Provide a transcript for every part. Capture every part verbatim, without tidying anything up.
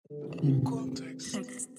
Kontekst.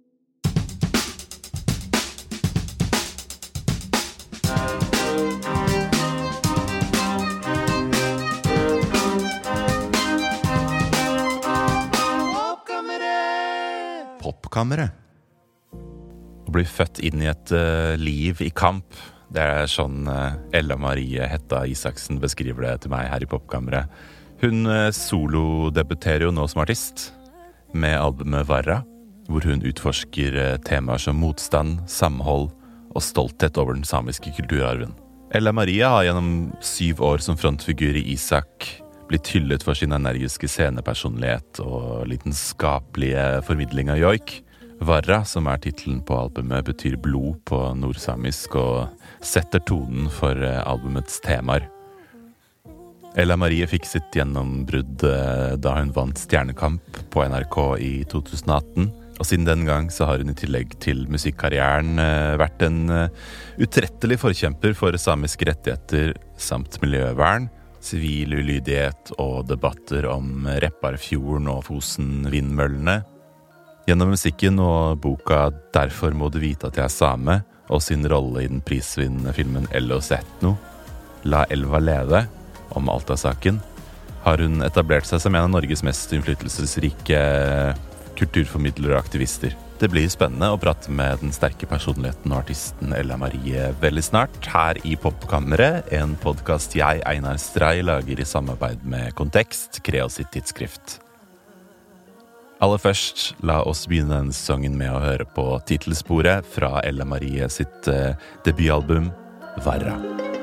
Popkammeret. Å bli født inn i et uh, liv i kamp, det er sånn uh, Ella Marie Hetta Isaksen beskriver det til meg her i Popkammeret. Hun uh, solodebuterer jo nå som artist med albumet Varra, hvor hun utforsker uh, temaer som motstand, samhold og stolthet over den samiske kulturarven. Ella Marie har gjennom syv år som frontfigur i Isak blitt hyllet for sin energiske scenepersonlighet og lidenskapelige formidling av joik. Varra, som er titelen på albumet, betyr blod på nordsamisk og setter tonen for albumets temaer. Ella Marie fikk sitt gjennombrudd da hun vant Stjernekamp på N R K i to tusen atten, og siden den gang så har hun i tillegg til musikkarrieren vært en utrettelig forkjemper for samiske rettigheter samt miljøvern, sivil ulydighet og debatter om Repparfjorden og Fosen-vindmøllene. Gjennom musikken og boka Derfor må du vite at jeg er same, og sin rolle i den prisvinnende filmen Ellos Etno, La elva leve, om Alta-saken, har hun etablert seg som en av Norges mest innflytelsesrike kulturformidlere og aktivister. Det blir spennende å prate med den sterke personligheten og artisten Ella Marie veldig snart, her i Popkammeret, en podcast jeg, Einar Stray, lager i samarbeid med Kontekst, Kreo sitt tidsskrift. Aller først, la oss begynne denne sesongen med å høre på titelsporet fra Ella Marie sitt uh, debutalbum, Varra.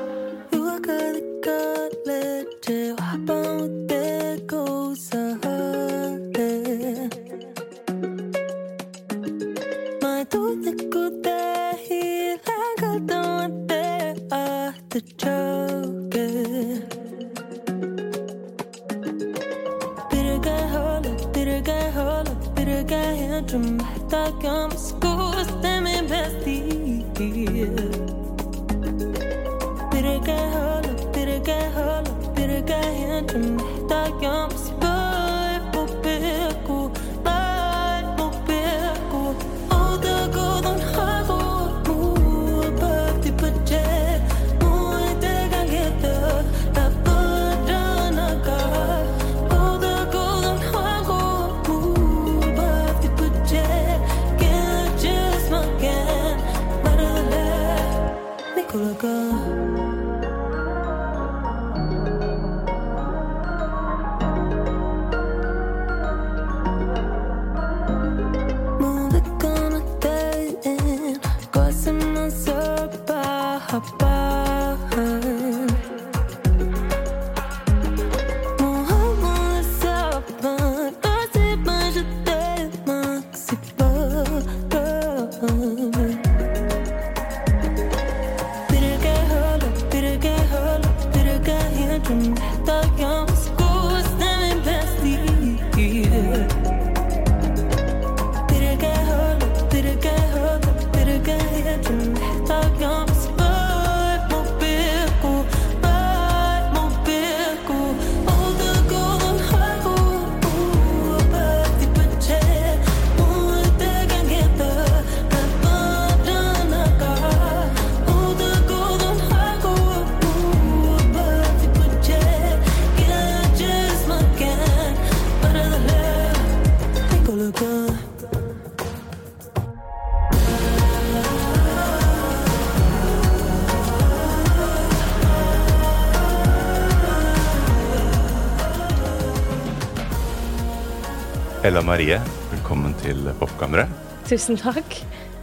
Ella Marie, velkommen til Popkammeret. Tusen takk.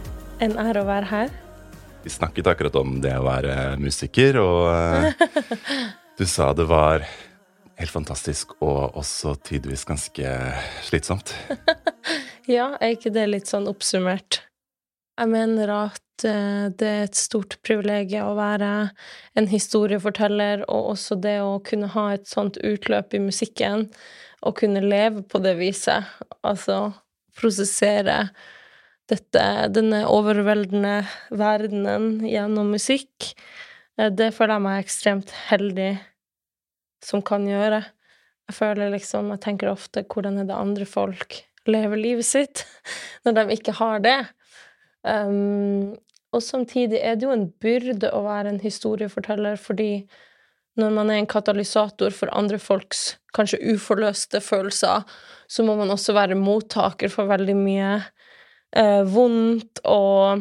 En ære å være her. Vi snakket akkurat om det å være musiker, og du sa det var helt fantastisk og også tidvis ganske slitsomt. Ja, er ikke det litt sånn oppsummert? Jeg mener at det er et stort privilegium å være en historieforteller, og også det å kunne ha et sånt utløp i musikken, og kunne leve på det viset, altså prosessere dette, denne overveldende verdenen gjennom musikk. Det føler jeg meg ekstremt heldig som kan gjøre. Jeg føler liksom, jeg tenker ofte, hvordan er det andre folk leve livet sitt når de ikke har det. Um, og samtidig er det jo en byrde å være en historieforteller, fordi når man er en katalysator for andre folks kanskje uforløste følelser, så må man også være mottaker for veldig mye eh, vondt og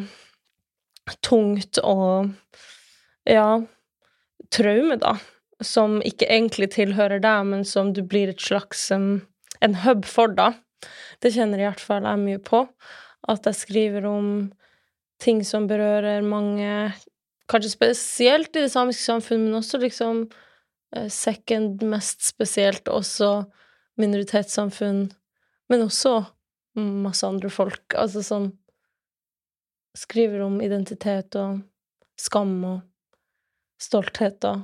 tungt og ja, traume da, som ikke egentlig tilhører deg, men som du blir et slags um, en hub for da. Det kjenner i hvert fall jeg mye på, at jeg skriver om ting som berører mange, kanskje spesielt i det samiske samfunnet, men også liksom eh, second mest spesielt, også minoritetssamfunn, men også masse andre folk, altså sånn skriver om identitet og skam og stolthet da.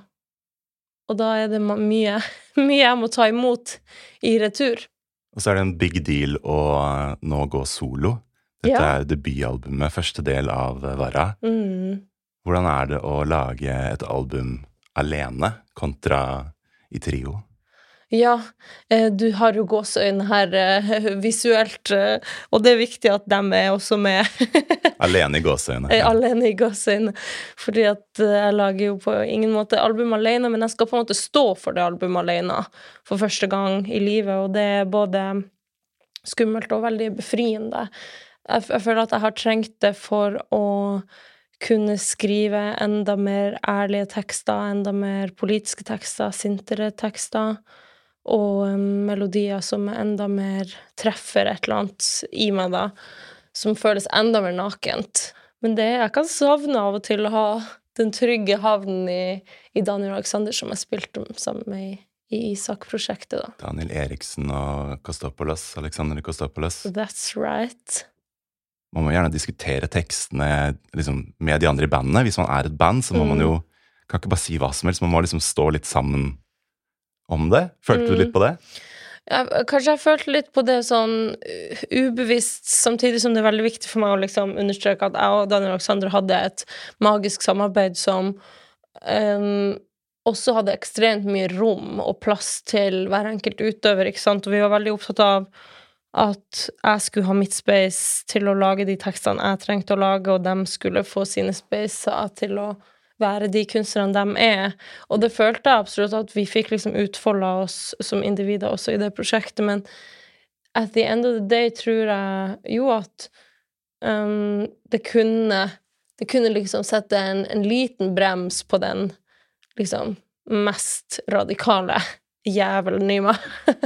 Og da er det mye, mye jeg må ta imot i retur. Og så er det en big deal å nå gå solo. Dette ja. Er debutalbumet, første del av Varra. Mm. Hvordan er det å lage et album alene kontra i trio? Ja, du har jo gåseøyne her visuelt, og det er viktig at de er også med. Alene i gåseøyne. Ja. Alene i gåseøyne, fordi at jeg lager jo på ingen måte album alene, men jeg skal på en måte stå for det album alene for første gang i livet, og det er både skummelt og veldig befriende. Jeg, jeg føler at jeg har trengt det for å kunne skrive enda mer ærlige tekster, enda mer politiske tekster, sintere tekster, og um, melodier som enda mer treffer et eller annet i meg da, som føles enda mer nakent. Men det, jeg kan savne av og til å ha den trygge havnen i, i Daniel Alexander, som jeg spilte sammen med i, i Isak-prosjektet da. Daniel Eriksen og Kostopoulos, Alexander Kostopoulos. That's right. Man må gjerne diskutere tekstene liksom, med de andre i bandene. Hvis man er et band, så må mm. man jo, kan ikke bare si hva som helst, man må liksom stå litt sammen om det. Følte mm. du litt på det? Ja, kanskje jeg følte litt på det sånn uh, ubevisst, samtidig som det er veldig viktig for meg å liksom understreke at jeg og Daniel Alexander hadde et magisk samarbeid som um, også hadde ekstremt mye rom og plass til hver enkelt utøver, ikke sant? Og vi var veldig opptatt av at jeg skulle ha mitt space til å lage de tekstene jeg trengte å lage, og de skulle få sine spacer til å være de kunstnerne de er. Og det følte jeg absolutt at vi fikk liksom utfoldet oss som individer også i det prosjektet, men at the end of the day tror jeg jo at um, det kunne det kunne liksom sette en, en liten brems på den liksom mest radikale jævelen i meg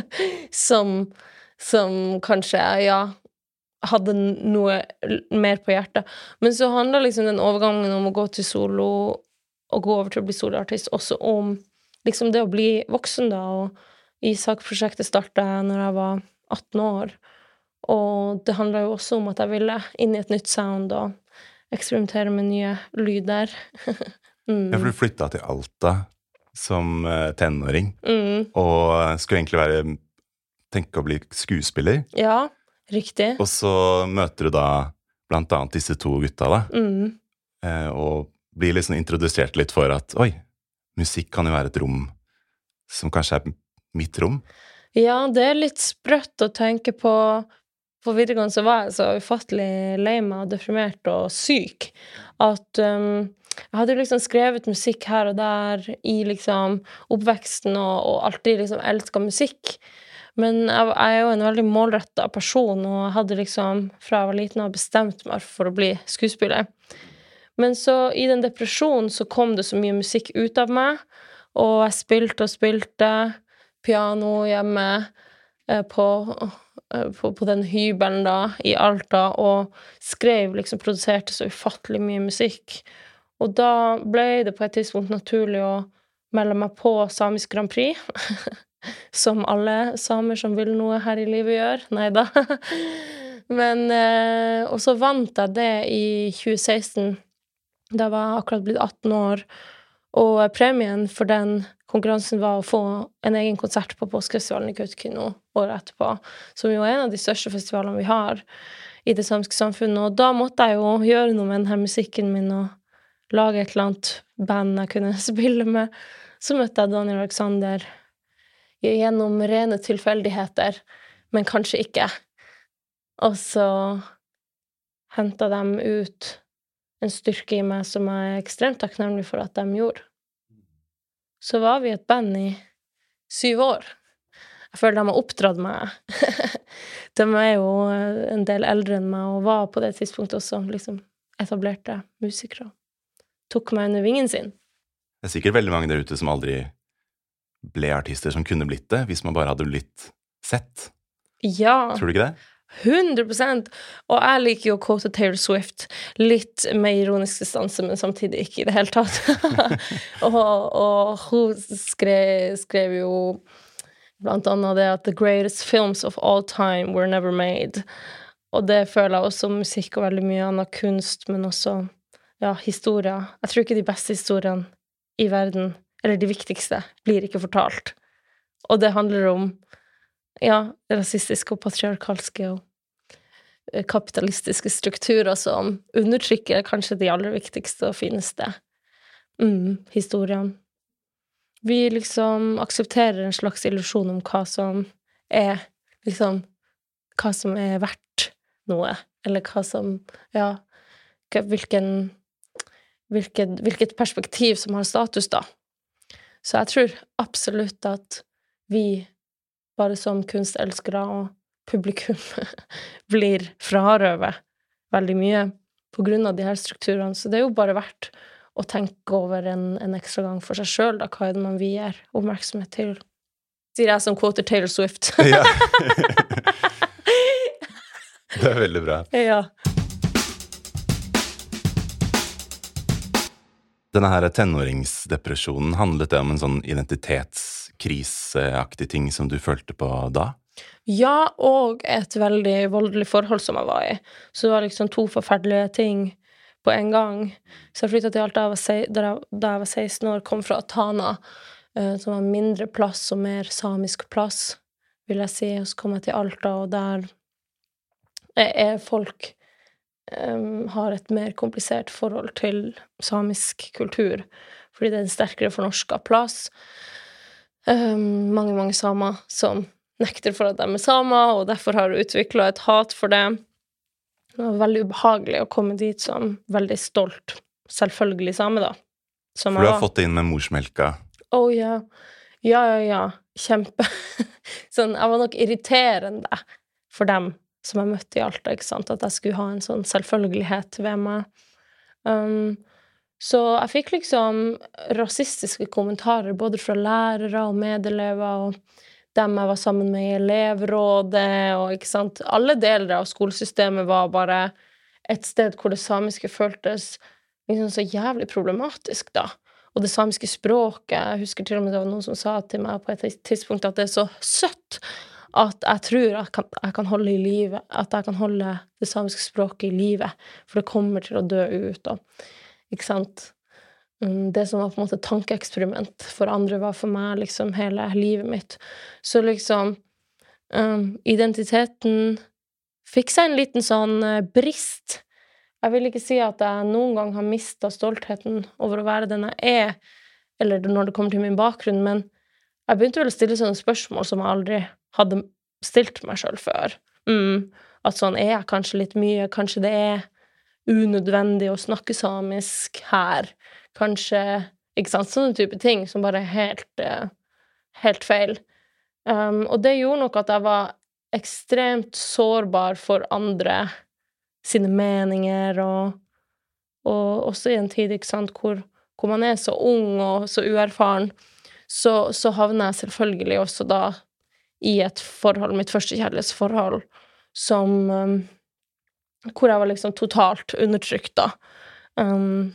som som kanskje, ja, hadde noe mer på hjertet. Men så handler liksom den overgangen om å gå til solo, og gå over til å bli soloartist, også om liksom det å bli voksen da, og Isak-prosjektet startet når jeg var atten år, og det handler jo også om at jeg ville inn i et nytt sound, og eksperimentere med nye lyder. mm. Ja, for du flyttet til Alta som tenåring, mm. og skulle egentlig være tenke å bli skuespiller. Ja, riktig. Og så møter du da blant annet disse to gutta da, mm. eh, og blir liksom introdusert litt for at, oi, musikk kan jo være et rom som kanskje er mitt rom. Ja, det er litt sprøtt å tenke på. På videregående så var jeg så ufattelig lei meg og deprimert og syk, at um, jeg hadde liksom skrevet musikk her og der i liksom oppveksten, og, og alltid liksom elsket musikk. Men jeg, jeg er jo en veldig målrettet person, og jeg hadde liksom, fra jeg var liten, og bestemt meg for å bli skuespiller. Men så i den depresjonen så kom det så mye musikk ut av meg, og jeg spilte og spilte piano hjemme eh, på, eh, på, på den hybelen da, i Alta, og skrev, liksom produserte så ufattelig mye musikk. Og da ble det på et tidspunkt naturlig å melde meg på Samisk Grand Prix, som alle samer som vil noe her i livet gjør. Neida. Men, eh, og så vant jeg det i tjue seksten. Da var jeg akkurat blitt atten år, og premien for den konkurransen var å få en egen konsert på Påskefestivalen i Kautokeino året etterpå, som jo er en av de største festivalene vi har i det samiske samfunnet, og da måtte jeg jo gjøre noe med denne musikken min, og lage et eller annet band jeg kunne spille med. Så møtte jeg Daniel Alexander gjennom rene tilfeldigheter, men kanskje ikke. Og så hentet de ut en styrke i meg som jeg er ekstremt takknemlig for at de gjorde. Så var vi et band i syv år. Jeg føler de har oppdratt meg. De er jo en del eldre enn meg, og var på det tidspunktet også liksom etablerte musikere. Tok meg under vingen sin. Det er sikkert veldig mange der ute som aldri ble artister som kunne blitt det, hvis man bare hadde blitt sett. Ja. Tror du ikke det? hundre prosent. Og jeg liker jo å quote Taylor Swift litt med ironisk distanse, men samtidig ikke i det hele tatt. og, og hun skrev, skrev jo blant annet det at «The greatest films of all time were never made». Og det føler jeg også musikk og veldig mye annen kunst, men også ja, historier. Jeg tror ikke de beste historiene i verden, eller de viktigste, blir ikke fortalt. Og det handler om ja, rasistiske og patriarkalske og kapitalistiske strukturer som undertrykker kanskje de aller viktigste og fineste mm, historiene. Vi liksom aksepterer en slags illusjon om hva som er liksom, hva som er verdt noe, eller hva som, ja, hvilken, hvilket, hvilket perspektiv som har status da. Så jeg tror absolutt at vi bare som kunstelskere og publikum blir frarøvet veldig mye på grunn av de her strukturene. Så det er jo bare verdt å tenke over en, en ekstra gang for seg selv, da, hva er det man vier oppmerksomhet til. Sier jeg som quoter Taylor Swift. Ja. Det er veldig bra. Ja. Denne her tenåringsdepresjonen, handlet det om en sånn identitetskriseaktig ting som du følte på da? Ja, og et veldig voldelig forhold som jeg var i. Så det var liksom to forferdelige ting på en gang. Så jeg flyttet til Alta da jeg var, da jeg, da jeg var seksten år, kom fra Tana, uh, som var mindre plass og mer samisk plass, vil jeg si. Og så kom jeg til Alta, og der er folk Um, har et mer komplisert forhold til samisk kultur, fordi det er en sterkere fornorska plass. Um, mange, mange samer som nekter for at de er samer, og derfor har utviklet et hat for det. Det var veldig ubehagelig å komme dit som veldig stolt, selvfølgelig same da. Som for du har var. Fått det inn med morsmelka? Å ja, ja, ja, ja, kjempe. Sånn, jeg var nok irriterende for dem som jeg møtte i Alta, ikke sant, at jeg skulle ha en sånn selvfølgelighet ved meg. Um, så jeg fikk liksom rasistiske kommentarer, både fra lærere og medelever, og dem jeg var sammen med i elevrådet, og ikke sant, alle deler av skolesystemet var bare et sted hvor det samiske føltes liksom så jævlig problematisk da. Og det samiske språket, jeg husker til og med det var noen som sa til meg på et tidspunkt at det er så søtt, at jeg tror jeg kan, jeg kan holde i livet, at jeg kan holde det samiske språket i livet, for det kommer til å dø ut, og, ikke sant? Det som var på en måte tankeeksperiment for andre var for meg liksom hele livet mitt. Så liksom, um, identiteten fikk seg en liten sånn uh, brist. Jeg vil ikke si at jeg noen gang har mistet stoltheten over å være den jeg er, eller når det kommer til min bakgrunn, men jeg begynte vel å stille sånne spørsmål som jeg aldri hadde stilt meg selv før. Mm, at sånn, er jeg kanskje litt mye? Kanskje det er unødvendig å snakke samisk her? Kanskje, ikke sant? Sånne type ting som bare er helt, uh, helt feil. Um, og det gjorde nok at jeg var ekstremt sårbar for andre sine meninger, og, og også i en tid, ikke sant, hvor, hvor man er så ung og så uerfaren, så, så havner jeg selvfølgelig også da i et forhold, mitt første kjærlighetsforhold, som, um, hvor jeg var liksom totalt undertrykt da. Um,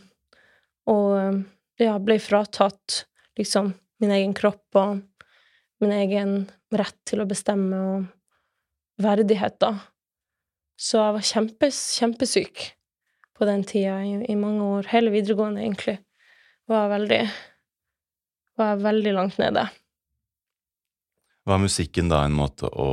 og ja, ble fratatt liksom min egen kropp og min egen rett til å bestemme og verdighet da. Så jeg var kjempes, kjempesyk på den tida i, i mange år. Hele videregående egentlig var veldig, var veldig langt nede. Var musikken da en måte å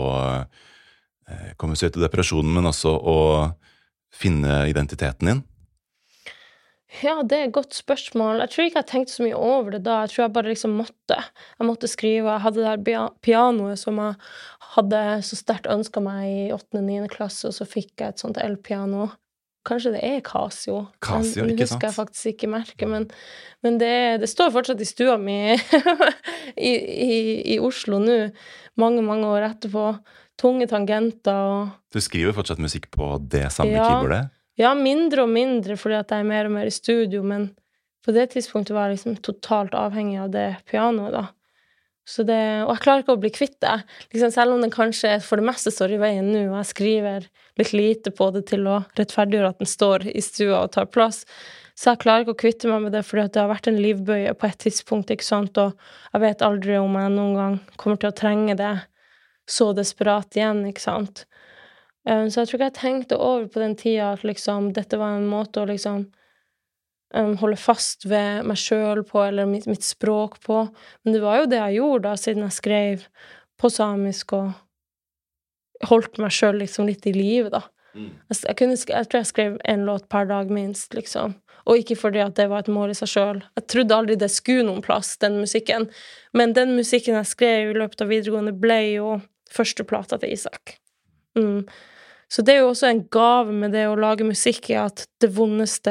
eh, komme seg ut av depresjonen, men også å finne identiteten din? Ja, det er et godt spørsmål. Jeg tror ikke jeg tenkte så mye over det da. Jeg tror jeg bare liksom måtte. Jeg måtte skrive. Jeg hadde det der bia- pianoet som jeg hadde så sterkt ønsket meg i åttende niende klasse, og så fikk jeg et sånt elpiano. Kanskje det er Casio. Casio, Jeg ikke husker jeg sant? faktisk ikke merket, men, men det, det står fortsatt i stua mi i, i, i Oslo nå, mange, mange år etterpå. Tunge tangenter og Du skriver fortsatt musikk på det samme Ja. keyboardet? Ja, mindre og mindre, fordi at jeg er mer og mer i studio, men på det tidspunktet var jeg liksom totalt avhengig av det pianoet, da. Så det, og jeg klarer ikke å bli kvitt det. Liksom, selv om den kanskje for det meste står i veien nå, og jeg skriver litt lite på det til å rettferdiggjøre at den står i stua og tar plass, så jeg klarer ikke å kvitte meg med det, fordi at det har vært en livbøye på et tidspunkt, ikke sant, og jeg vet aldri om jeg noen gang kommer til å trenge det så desperat igjen, ikke sant. Um, så jeg tror ikke jeg tenkte over på den tida at liksom, dette var en måte å liksom um, holde fast ved meg selv på, eller mitt, mitt språk på. Men det var jo det jeg gjorde da, siden jeg skrev på samisk og holdt meg selv liksom litt i livet, da. Mm. Jeg, jeg, kunne, sk- jeg tror jeg skrev en låt per dag minst, liksom. Og ikke fordi at det var et mål i seg selv. Jeg trodde aldri det skulle noen plass, den musikken. Men den musikken jeg skrev i løpet av videregående ble jo første plata til Isak. Mm. Så det er jo også en gave med det å lage musikk, i at det vondeste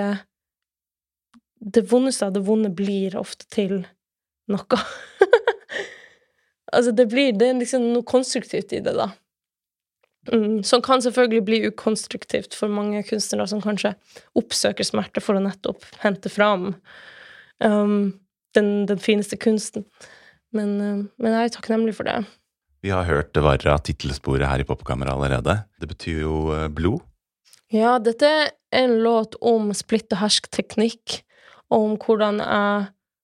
Det vondeste av det vonde blir ofte til noe. Altså, det blir Det er liksom noe konstruktivt i det, da. Mm. Som kan selvfølgelig bli ukonstruktivt for mange kunstnere som kanskje oppsøker smerte for å nettopp hente fram um, den, den fineste kunsten. Men, um, men jeg er takknemlig for det. Vi har hørt det var av titelsporet her i Popkammeret allerede. Det betyr jo eh, blod. Ja, dette er en låt om splitt og hersk-teknikk, og om hvordan jeg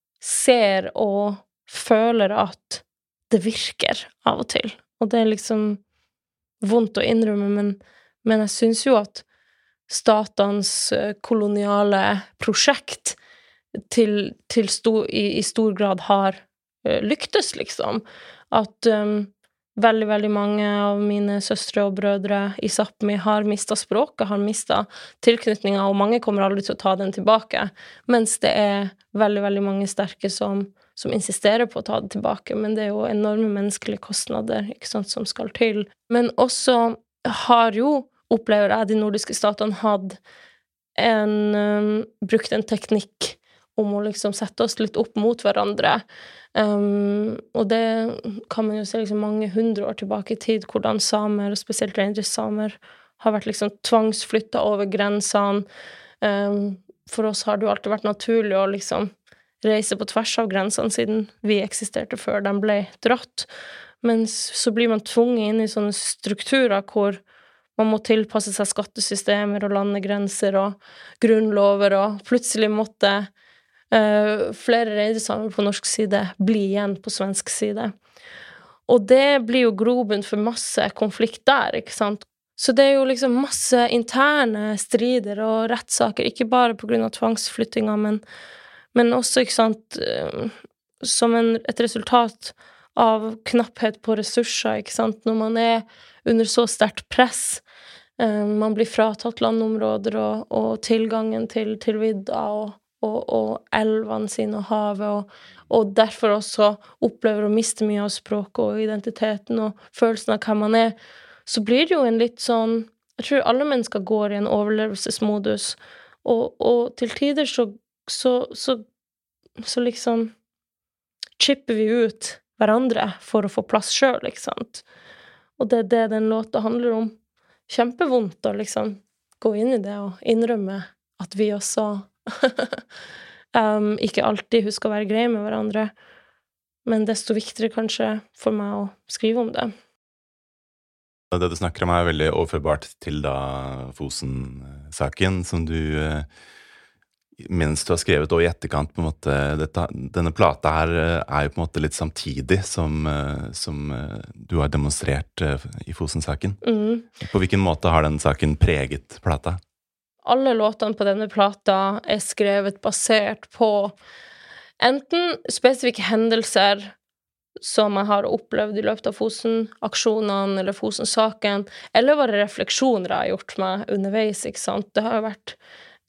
ser og føler at det virker av og til. Og det er liksom vondt å innrømme, men, men jeg synes jo at statens eh, koloniale prosjekt til, til sto, i, i stor grad har uh, lyktes, liksom. At um, veldig, veldig mange av mine søstre og brødre i Sápmi har mistet språket, har mistet tilknytninger, og mange kommer aldri til å ta den tilbake, mens det er veldig, veldig mange sterke som, som insisterer på å ta det tilbake, men det er jo enorme menneskelige kostnader, ikke sant, som skal til. Men også har jo, opplever jeg, de nordiske statene hatt en, um, brukt en teknikk om å liksom sette oss litt opp mot hverandre. Um, og det kan man jo se liksom mange hundre år tilbake i tid, hvordan samer, og spesielt reindriftssamer, har vært liksom tvangsflyttet over grensene. Um, for oss har det jo alltid vært naturlig å liksom reise på tvers av grensene, siden vi eksisterte før de ble dratt. Men så blir man tvunget inn i sånne strukturer hvor man må tilpasse seg skattesystemer og landegrenser og grunnlover, og plutselig måtte Uh, flere reindriftssamer på norsk side blir igjen på svensk side. Og det blir jo grobunn for masse konflikt der, ikke sant? Så det er jo liksom masse interne strider og rettssaker, ikke bare på grunn av tvangsflyttinger, men, men også, ikke sant, uh, som en, et resultat av knapphet på ressurser, ikke sant? Når man er under så sterkt press, uh, man blir fratatt landområder og, og tilgangen til, til vidda og Og, og elvene sine og havet, og, og derfor også opplever å miste mye av språket og identiteten og følelsen av hvem man er, så blir det jo en litt sånn, jeg tror alle mennesker går i en overlevelsesmodus, og, og til tider så, så, så, så liksom chipper vi ut hverandre for å få plass selv, ikke sant? Og det er det den låta handler om. Kjempevondt å liksom gå inn i det og innrømme at vi også um, ikke alltid husker å være greie med hverandre, men desto viktigere kanskje for meg å skrive om det. Det du snakker om er veldig overførbart til da Fosen-saken, som du, mens du har skrevet og i etterkant, på en måte, dette, denne plata her er jo på en måte litt samtidig som, som du har demonstrert i Fosen-saken. Mm. På hvilken måte har den saken preget plata? Alle låtene på denne plata er skrevet basert på enten spesifikke hendelser som jeg har opplevd i løpet av Fosen-aksjonene eller Fosen-saken, eller bare refleksjoner jeg har gjort meg underveis, ikke sant? Det har jo vært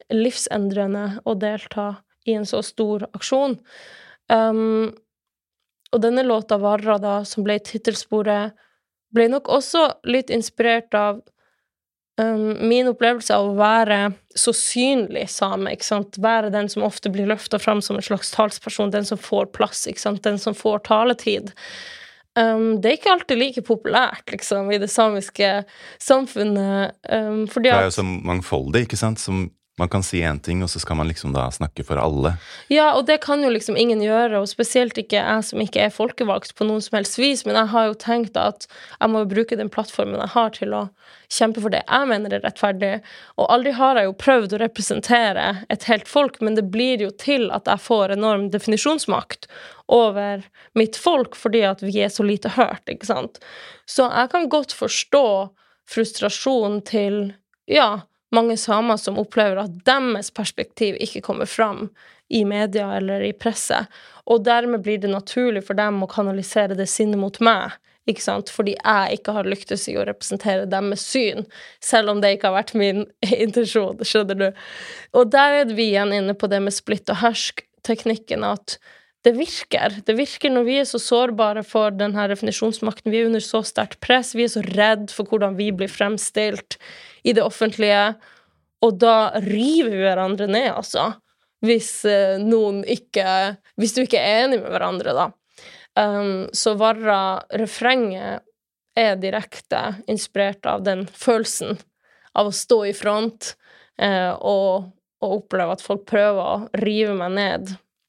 livsendrende å delta i en så stor aksjon. Um, og denne låta Varra da, som ble titelsporet, ble nok også litt inspirert av um, min opplevelse av å være så synlig same, ikke sant? Være den som ofte blir løftet fram som en slags talsperson, den som får plass, ikke sant? Den som får taletid. Um, det er ikke alltid like populært, liksom, i det samiske samfunnet, um, fordi at... Det er jo så mangfoldig, ikke sant? Som man kan si en ting, og så skal man liksom da snakke for alle. Ja, og det kan jo liksom ingen gjøre, og spesielt ikke jeg som ikke er folkevalgt på noen som helst vis, men jeg har jo tenkt at jeg må jo bruke den plattformen jeg har til å kjempe for det jeg mener er rettferdig, og aldri har jeg jo prøvd å representere et helt folk, men det blir jo til at jeg får enorm definisjonsmakt over mitt folk, fordi at vi er så lite hørt, ikke sant? Så jeg kan godt forstå frustrasjon til, ja, mange samer som opplever at deres perspektiv ikke kommer fram i media eller i presse, og dermed blir det naturlig for dem å kanalisere det sinne mot meg, ikke sant? Fordi jeg ikke har lyktes i å representere deres syn, selv om det ikke har vært min intensjon, skjønner du? Og der er vi igjen inne på det med splitt og hersk-teknikken, at det virker. Det virker når vi er så sårbare for denne definisjonsmakten, vi er under så sterkt press, vi er så redd for hvordan vi blir fremstilt i det offentlige, og da river vi hverandre ned, altså, hvis eh, noen ikke, hvis du ikke er enig med hverandre, da. Um, så Varra refrenget er direkte inspirert av den følelsen av å stå i front eh, og, og oppleve at folk prøver å rive meg ned.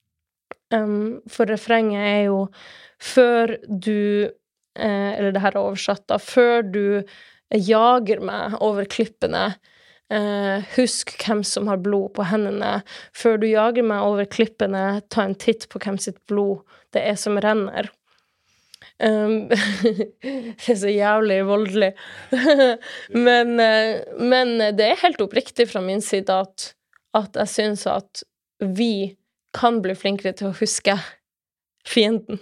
Um, for refrenget er jo før du, eh, eller det her er oversatt da, før du jager meg over klippene, eh, husk hvem som har blod på hendene. Før du jager meg over klippene, ta en titt på hvem sitt blod det er som renner. Um, det er så jævlig voldelig. men, eh, men det er helt oppriktig fra min side at, at jeg synes at vi kan bli flinkere til å huske fienden.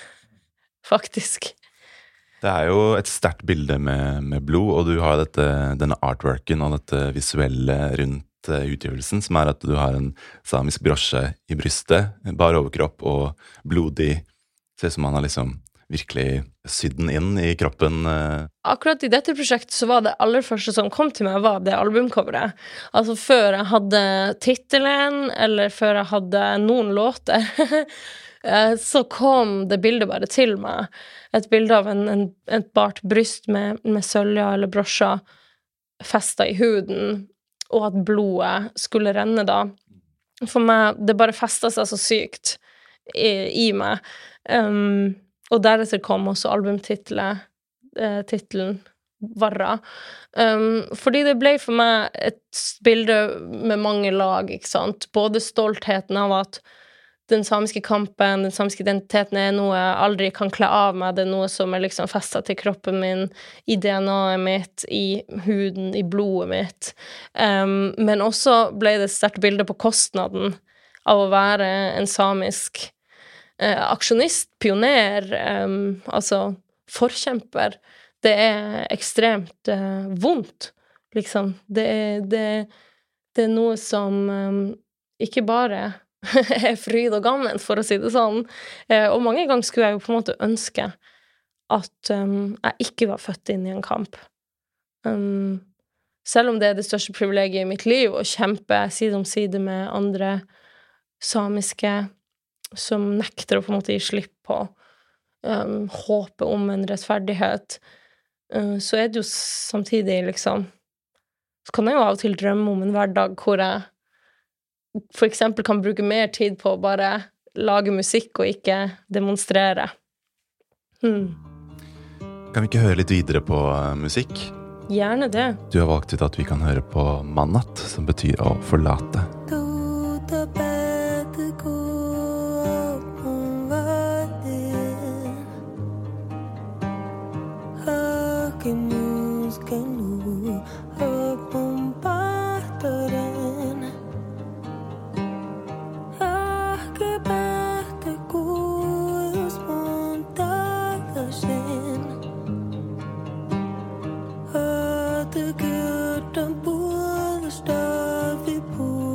Faktisk. Det er jo et sterkt bilde med, med blod, og du har dette, denne artworken og dette visuelle rundt uh, utgivelsen, som er at du har en samisk brosje i brystet, bar overkropp og blodig, ser ut som man har liksom virkelig sydd den inn i kroppen. Uh. Akkurat i dette prosjektet så var det aller første som kom til meg var det albumcoveret. Altså før jeg hadde titelen, eller før jeg hadde noen låter, så kom det bildet bare til meg. Et bilde av en, en, et bart bryst med, med sølja eller brosja festet i huden, og at blodet skulle renne da. For meg, det bare festet seg så sykt i, i meg. Um, og deretter kom også albumtitlet, eh, titelen Varra. Um, fordi det ble for meg et bilde med mange lag, ikke sant? Både stoltheten av at den samiske kampen, den samiske identiteten er noe jeg aldri kan kle av meg, det er noe som er liksom festet til kroppen min, i D N A-et mitt, i huden, i blodet mitt. Um, men også ble det et sterkt bilde på kostnaden av å være en samisk eh, aksjonist, pioner, um, altså forkjemper. Det er ekstremt eh, vondt, liksom. Det er, det, det er noe som um, ikke bare er fryd og gammen, for å si det sånn. Eh, og mange ganger skulle jeg jo på en måte ønske at um, jeg ikke var født inn i en kamp. Um, selv om det er det største privilegiet i mitt liv, å kjempe side om side med andre samiske som nekter å på en måte gi slipp på um, håpet om en rettferdighet, uh, så er det jo samtidig liksom, så kan jeg jo av og til drømme om en hverdag hvor jeg for eksempel kan bruke mer tid på å bare lage musikk og ikke demonstrere. Hmm. Kan vi ikke høre litt videre på musikk? Gjerne det. Du har valgt ut at vi kan høre på Mannat, som betyr å forlate. The good and poor, the stuff we pull.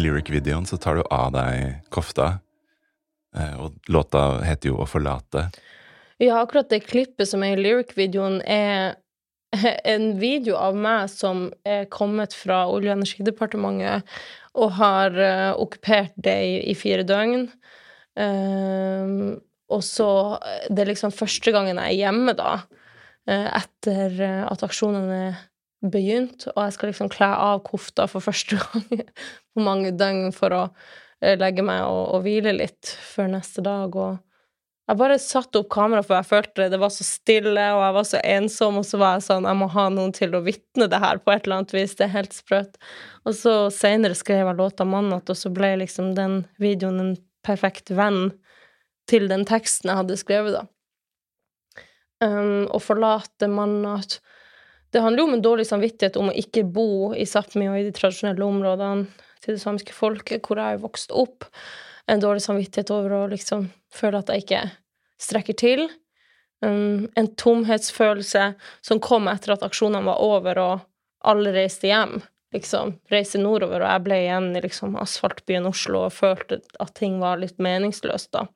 lyric-videoen så tar du av deg kofta, og låta heter jo Å forlate. Ja, akkurat det klippet som er i lyric-videoen er en video av meg som er kommet fra Olje- og energidepartementet og har uh, okkupert det i, i fire døgn. Um, og så det er liksom første gangen jeg er hjemme da, uh, etter uh, at aksjonene er begynt, og jeg skal liksom kle av kofta for første gang på mange døgn for å uh, legge meg og, og hvile litt før neste dag, og jeg bare satte opp kamera, for jeg følte det var så stille, og jeg var så ensom, og så var jeg sånn, jeg må ha noen til å vitne det her på et eller annet vis, det er helt sprøtt. Og så senere skrev jeg låta Mannat, og så ble liksom den videoen en perfekt venn til den teksten jeg hadde skrevet da. Um, å forlate Mannat, det handler jo om en dårlig samvittighet om å ikke bo i Sápmi og i de tradisjonelle områdene til det samiske folket, hvor jeg er vokst opp. En dårlig samvittighet over å liksom føle at jeg ikke strekker til. Um, en tomhetsfølelse som kom etter at aksjonene var over og alle reiste hjem, liksom, reiste nordover, og jeg ble igjen i liksom asfaltbyen Oslo og følte at ting var litt meningsløst da.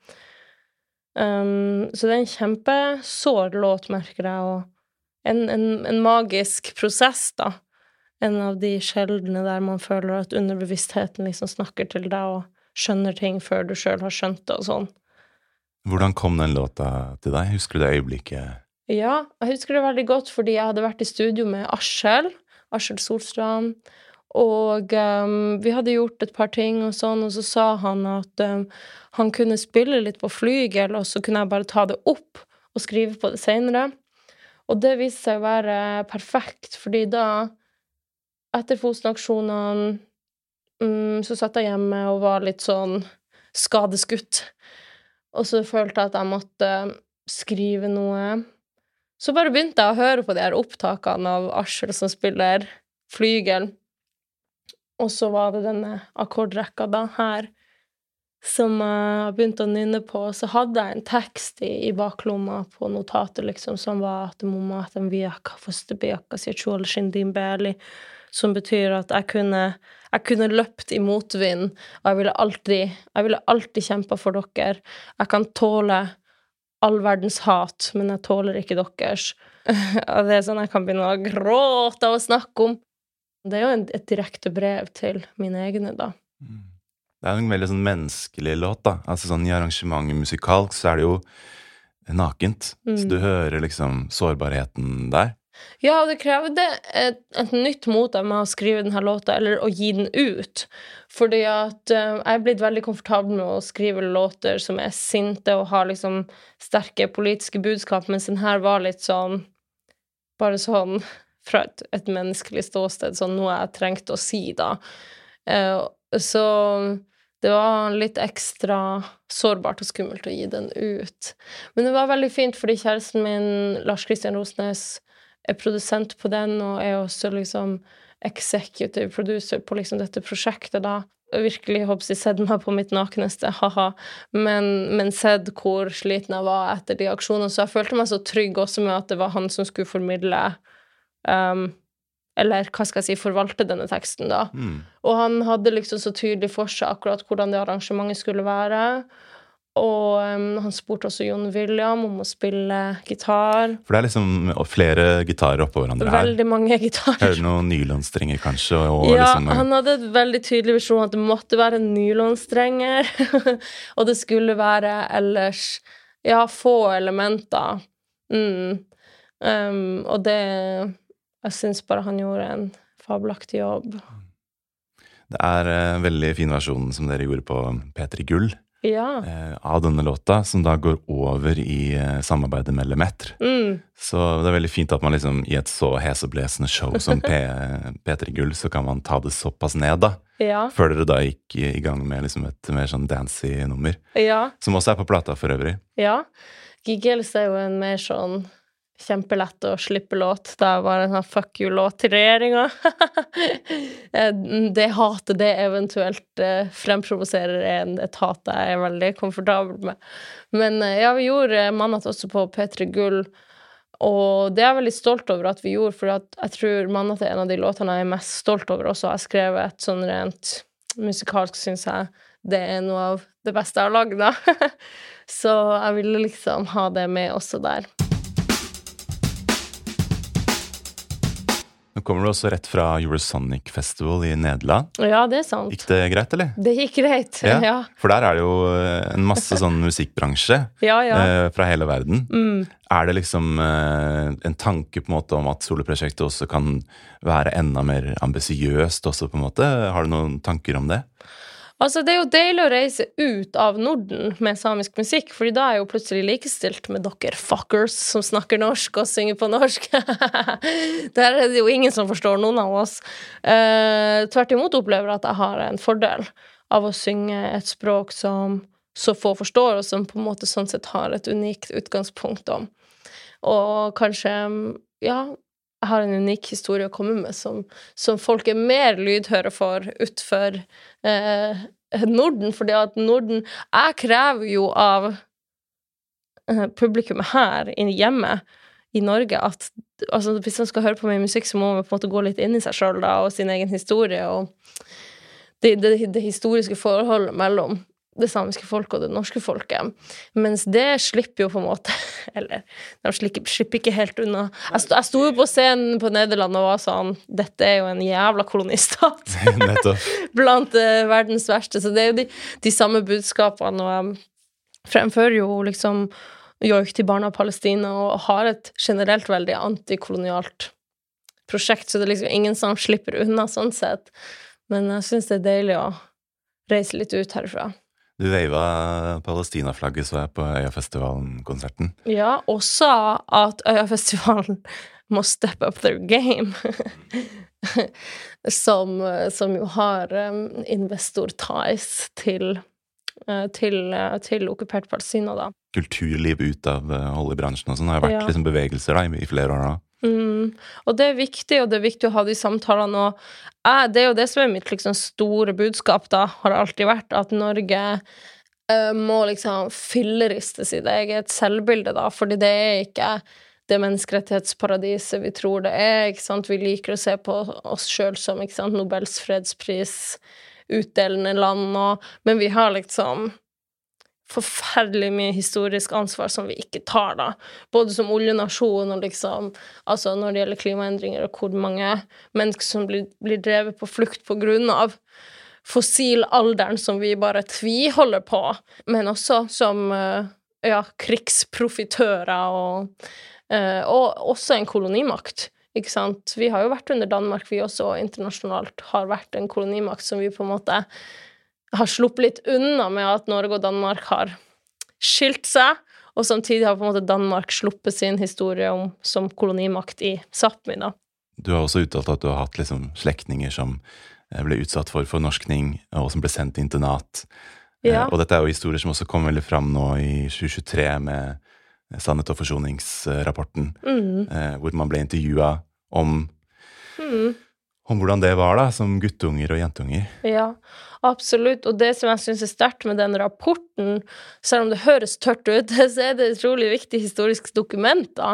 Um, så det er en kjempesår låt, merker jeg, og en, en, en magisk prosess da. En av de sjeldne der man føler at underbevisstheten liksom snakker til deg og skjønner ting før du selv har skjønt det og sånn. Hvordan kom den låta til deg? Husker du det øyeblikket? Ja, jeg husker det veldig godt, fordi jeg hadde vært i studio med Askjell, Askjell Solstrand, og um, vi hadde gjort et par ting og sånn, og så sa han at um, han kunne spille litt på flygel, og så kunne jeg bare ta det opp og skrive på det senere. Og det viste seg å være perfekt, fordi da, etter Fosen-aksjonene, Mm, så satt jeg hjemme og var litt sånn skadeskutt. Og så følte jeg at jeg måtte skrive noe. Så bare begynte jeg å høre på de her opptakene av Askjell som spiller flygel. Og så var det denne akkordrekka da her, som jeg begynte å nynne på. Så hadde jeg en tekst i, i baklomma på notatet, liksom, som var at «Mamma, at en viaka, fosterbiaka, sier tjål, skindim, bæli», som betyr at jeg kunne, jeg kunne løpt i motvind, og jeg ville alltid, jeg ville alltid kjempe for dere. Jeg kan tåle all verdens hat, men jeg tåler ikke deres. Og det er sånn jeg kan begynne å gråte og snakke om. Det er jo en, et direkte brev til mine egne, da. Det er en veldig sånn menneskelig låt, da. Altså sånn i arrangementet musikalsk så er det jo nakent. Mm. Så du hører liksom sårbarheten der. Ja, og det krevde et, et nytt mot av meg å skrive denne låta, eller å gi den ut. Fordi at uh, jeg er blitt veldig komfortabel med å skrive låter som er sinte og har liksom sterke politiske budskap, mens den her var litt sånn, bare sånn, fra et, et menneskelig ståsted, sånn noe jeg trengte å si da. Uh, så det var litt ekstra sårbart og skummelt å gi den ut. Men det var veldig fint, fordi kjæresten min, Lars Christian Rosnes, er produsent på den, og er også liksom executive producer på liksom dette prosjektet da. Jeg virkelig håper jeg sett meg på mitt nakeneste, haha. Men, men sett hvor sliten jeg var etter de aksjonene, så jeg følte meg så trygg også med at det var han som skulle formidle, um, eller hva skal jeg si, forvalte denne teksten da. Mm. Og han hadde liksom så tydelig for seg akkurat hvordan det arrangementet skulle være. Og um, han spurte også Jon William om å spille gitar. For det er liksom flere gitarer oppå hverandre her. Veldig mange gitarer. Er det noen nylonstrenger kanskje? Og ja, liksom, han hadde et veldig tydelig visjon at det måtte være nylonstrenger. Og det skulle være ellers, ja, få elementer. Mm. Um, og det, jeg synes bare han gjorde en fabelaktig jobb. Det er en veldig fin versjon som dere gjorde på P tre Gull. Ja. Eh, av denne låta, som da går over i eh, samarbeidet med Lemetre. Mm. Så det er veldig fint at man liksom i et så heseblesende show som P tre Gull, så kan man ta det såpass ned da. Ja. Før dere da gikk i, i gang med liksom et mer sånn dancy nummer. Ja. Som også er på plata for øvrig. Ja. Gigels er jo en mer sånn kjempelett å slippe låt. Det er bare en sånn fuck you-låt til regjeringen. Det hatet det eventuelt eh, fremprovoserer en, et hat jeg er veldig komfortabel med. Men eh, ja, vi gjorde Mannat også på P tre Gull, og det er jeg veldig stolt over at vi gjorde, for at jeg tror Mannat er en av de låtene jeg er mest stolt over også. Jeg har skrevet et sånn rent musikalsk synes jeg det er noe av det beste jeg har laget da. Så jeg ville liksom ha det med også der. Nå kommer du også rett fra Eurosonic Festival i Nederland. Ja, det er sant. Gikk det greit, eller? Det gikk greit, ja. ja. For der er det jo en masse sånn musikkbransje ja, ja. Eh, fra hele verden. Mm. Er det liksom eh, en tanke på en måte om at soloprosjektet også kan være enda mer ambisiøst også på en måte? Har du noen tanker om det? Altså, det er jo deilig å reise ut av Norden med samisk musikk, fordi da er jeg jo plutselig likestilt med dere fuckers som snakker norsk og synger på norsk. Der er det jo ingen som forstår noen av oss. Uh, tvert imot opplever jeg at jeg har en fordel av å synge et språk som så få forstår, og som på en måte sånn sett har et unikt utgangspunkt om. Og kanskje, ja, jeg har en unik historie å komme med som, som folk er mer lydhøre for utfor eh, Norden, fordi at Norden, jeg krever jo av eh, publikummet her inne hjemme i Norge at altså, hvis man skal høre på min musikk, så må man på en måte gå litt inn i seg selv da, og sin egen historie, og det, det, det historiske forholdet mellom det samiske folket og det norske folket. Mens det slipper jo på en måte, eller de slipper, slipper ikke helt unna. Jeg sto, jeg sto jo på scenen på Nederland og var sånn, dette er jo en jævla kolonistat. Blant uh, verdens verste. Så det er jo de, de samme budskapene, og jeg fremfører jo liksom joik til barna av Palestina, og har et generelt veldig antikolonialt prosjekt, så det er liksom ingen som slipper unna sånn sett. Men jeg synes det er deilig å reise litt ut herfra. Du veiva Palestina-flagget så jeg på Øyafestivalen-konserten. Ja, og sa at Øyafestivalen må step up their game. som, som jo har um, investor ties til, uh, til, uh, til okkupert Palestina da. Kulturliv ut av uh, oljebransjen og sånn har vært ja. liksom bevegelser da, i, i flere år nå. Mm. Og det er viktig, og det er viktig å ha de samtalene, og eh, det er jo det som er mitt liksom, store budskap da, har alltid vært, at Norge eh, må liksom fylleriste sitt eget selvbilde da, fordi det er ikke det menneskerettighetsparadiset vi tror det er, ikke sant? Vi liker å se på oss selv som, ikke sant, Nobels fredspris utdelende land, og, men vi har liksom forferdelig mye historisk ansvar som vi ikke tar da, både som oljenasjon og liksom, altså når det gjelder klimaendringer og hvor mange mennesker som blir, blir drevet på flukt på grunn av fossilalderen som vi bare tviholder på, men også som ja, krigsprofitører og, og også en kolonimakt, ikke sant? Vi har jo vært under Danmark, vi også internasjonalt har vært en kolonimakt som vi på en måte har sluppet litt unna med at Norge og Danmark har skilt seg, og samtidig har på en måte Danmark sluppet sin historie om, som kolonimakt i Sápmi da. Du har også uttalt at du har hatt liksom slektninger som ble utsatt for fornorskning, og som ble sendt til internat. Ja. Og dette er jo historier som også kom veldig fram nå i tjue tjuetre med Sannhet og forsoningsrapporten, mm. hvor man ble intervjuet om mm. om hvordan det var da, som guttunger og jentunger. Ja, absolutt. Og det som jeg synes er sterkt med den rapporten, selv om det høres tørt ut, så er det et utrolig viktig historisk dokument da.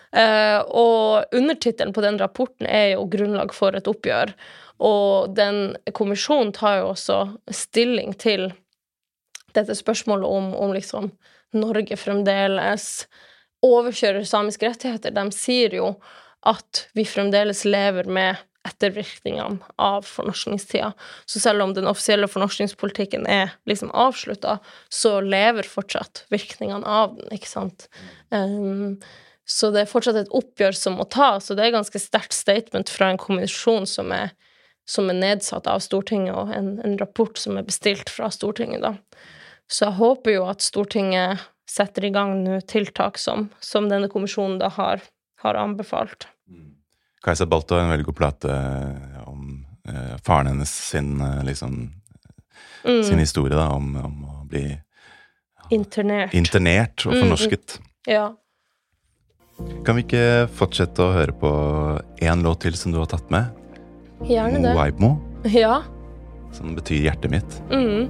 Eh, og undertitelen på den rapporten er jo grunnlag for et oppgjør. Og den kommisjonen tar jo også stilling til dette spørsmålet om, om liksom Norge fremdeles overkjører samiske rettigheter. De sier jo at vi fremdeles lever med ettervirkningene av fornorskningstida. Så selv om den offisielle fornorskningspolitikken er liksom avsluttet, så lever fortsatt virkningene av den, ikke sant? Um, så det er fortsatt et oppgjør som må tas, og det er et ganske sterkt statement fra en kommisjon som er, som er nedsatt av Stortinget, og en, en rapport som er bestilt fra Stortinget da. Så jeg håper jo at Stortinget setter i gang nå tiltak som, som denne kommisjonen da har, har anbefalt. Kajsa Balto har en veldig god plate om eh, faren hennes sin, liksom, mm. sin historie da, om, om å bli ja, internert. internert og fornorsket. Mm. Ja. Kan vi ikke fortsette å høre på en låt til som du har tatt med? Gjerne det. Waibmo. Ja. Som betyr hjertet mitt. Mm.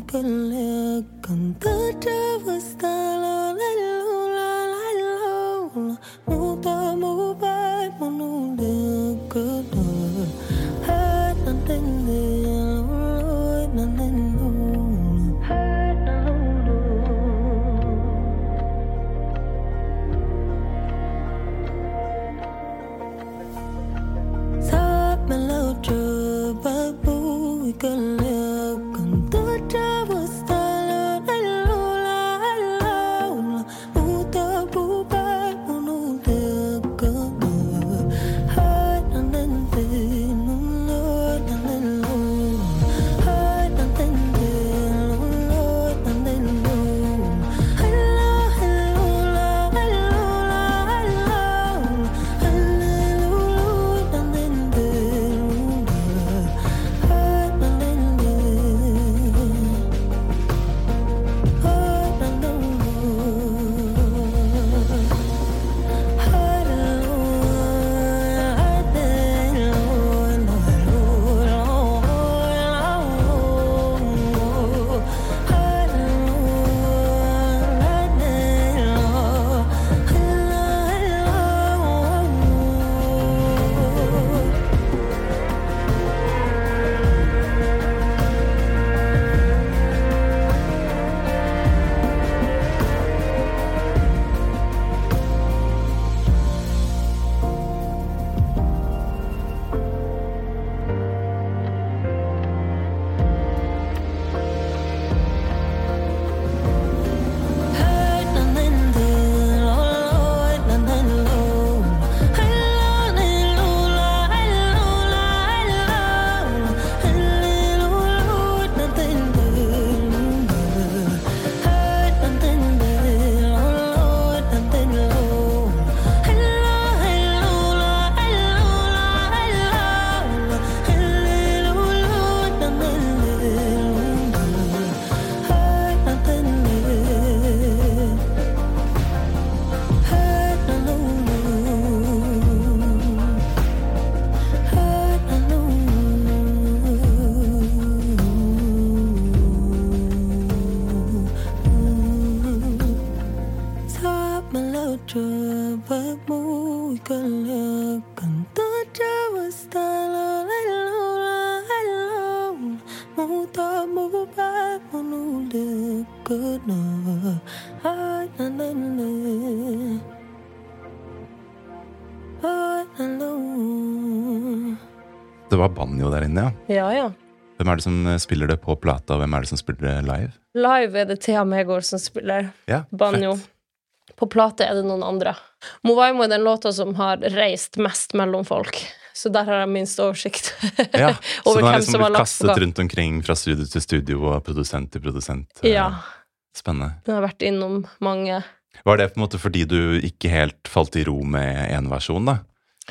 Det var banjo der inne, ja. Ja, ja. Hvem er det som spiller det på plata, og hvem er det som spiller det live? Live er det Thea Megård som spiller ja, banjo. Fett. På plate er det noen andre. Movaimo er den låta som har reist mest mellom folk. Så der har jeg minst oversikt ja, over hvem hvem som har lagt Så den har liksom blitt kastet rundt omkring fra studio til studio og produsent til produsent. Ja. Spennende. Den har vært innom mange. Var det på en måte fordi du ikke helt falt i ro med en versjon, da?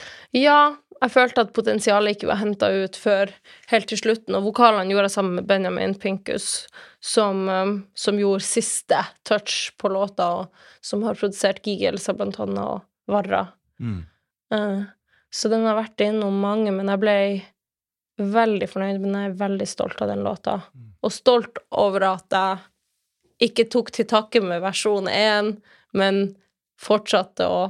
Ja, jeg følte at potensialet ikke var hentet ut før helt til slutten, og vokalene gjorde jeg sammen med Benjamin Pinkus, som, um, som gjorde siste touch på låta, og som har produsert Gigelsa blant annet, og Varra. Mm. Uh, så den har vært innom mange, men jeg ble veldig fornøyd, men jeg er veldig stolt av den låta. Mm. Og stolt over at jeg ikke tok til takke med versjon én, men fortsatte å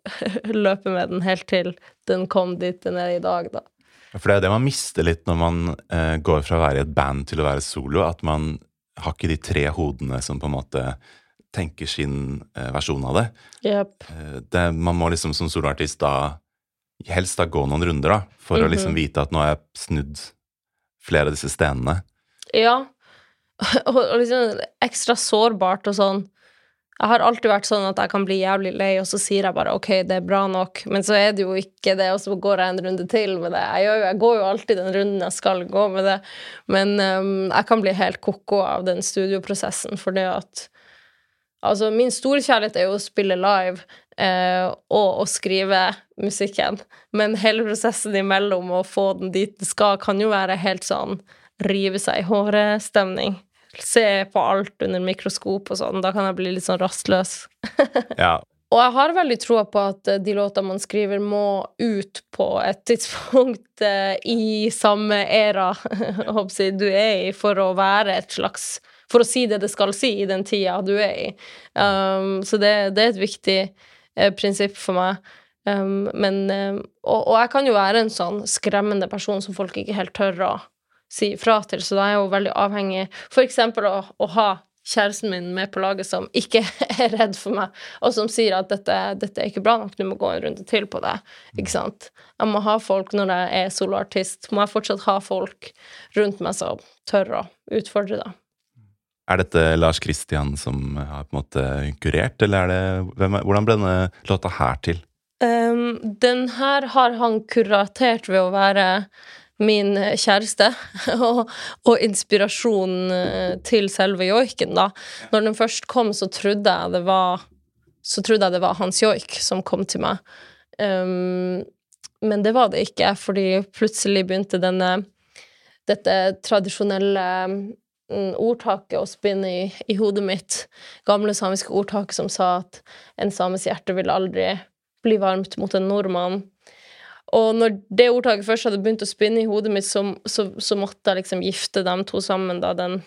løpe med den helt til den kom dit den er i dag, da. For det er det man mister litt når man eh, går fra å være i et band til å være solo, at man har ikke de tre hodene som på en måte tenker sin eh, versjon av det. Yep. Eh, det. Man må liksom som soloartist da helst da gå noen runder da, for mm-hmm. å liksom vite at nå har jeg snudd flere av disse stenene. Ja, og, og liksom ekstra sårbart og sånn. Jeg har alltid vært sånn at jeg kan bli jævlig lei, og så sier jeg bare, ok, det er bra nok, men så er det jo ikke det, og så går jeg en runde til med det. Jeg, gjør jo, jeg går jo alltid den runden jeg skal gå med det, men um, jeg kan bli helt koko av den studioprosessen, for det at, altså, min store kjærlighet er jo å spille live, eh, og å skrive musikken, men hele prosessen imellom å få den dit det skal, kan jo være helt sånn, rive seg i håret-stemning. Se på alt under mikroskop og sånn, da kan jeg bli litt sånn rastløs. Ja, Og jeg har veldig troa på at de låter man skriver må ut på et tidspunkt eh, i samme era håper jeg, du er i, for å være et slags for å si det det skal si i den tida du er i. Um, så det, det er et viktig eh, prinsipp for meg. Um, men, um, og, og jeg kan jo være en sånn skremmende person som folk ikke helt tør å si fra til, så da er jeg jo veldig avhengig for eksempel å, å ha kjæresten min med på laget som ikke er redd for meg, og som sier at dette, dette er ikke bra nok, du må gå en runde til på det, ikke sant? Jeg må ha folk, når jeg er soloartist, må jeg fortsatt ha folk rundt meg som tør å utfordre det. Er dette Lars Christian som har på en måte kurert, eller er det, hvem, hvordan ble denne låta her til? Um, den her har han kuratert ved å være min kjæreste, og, og inspirasjon til selve joiken da. Når den først kom, så trodde jeg det var, så trodde jeg det var hans joik som kom til meg. Um, men det var det ikke, fordi plutselig begynte denne, dette tradisjonelle um, ordtaket å spinne i, i hodet mitt. Gamle samiske ordtaket som sa at en sames hjerte vil aldri bli varmt mot en nordmann. Og når det ordtaket først hadde begynt å spinne i hodet mitt, så, så, så måtte jeg liksom gifte dem to sammen, da, den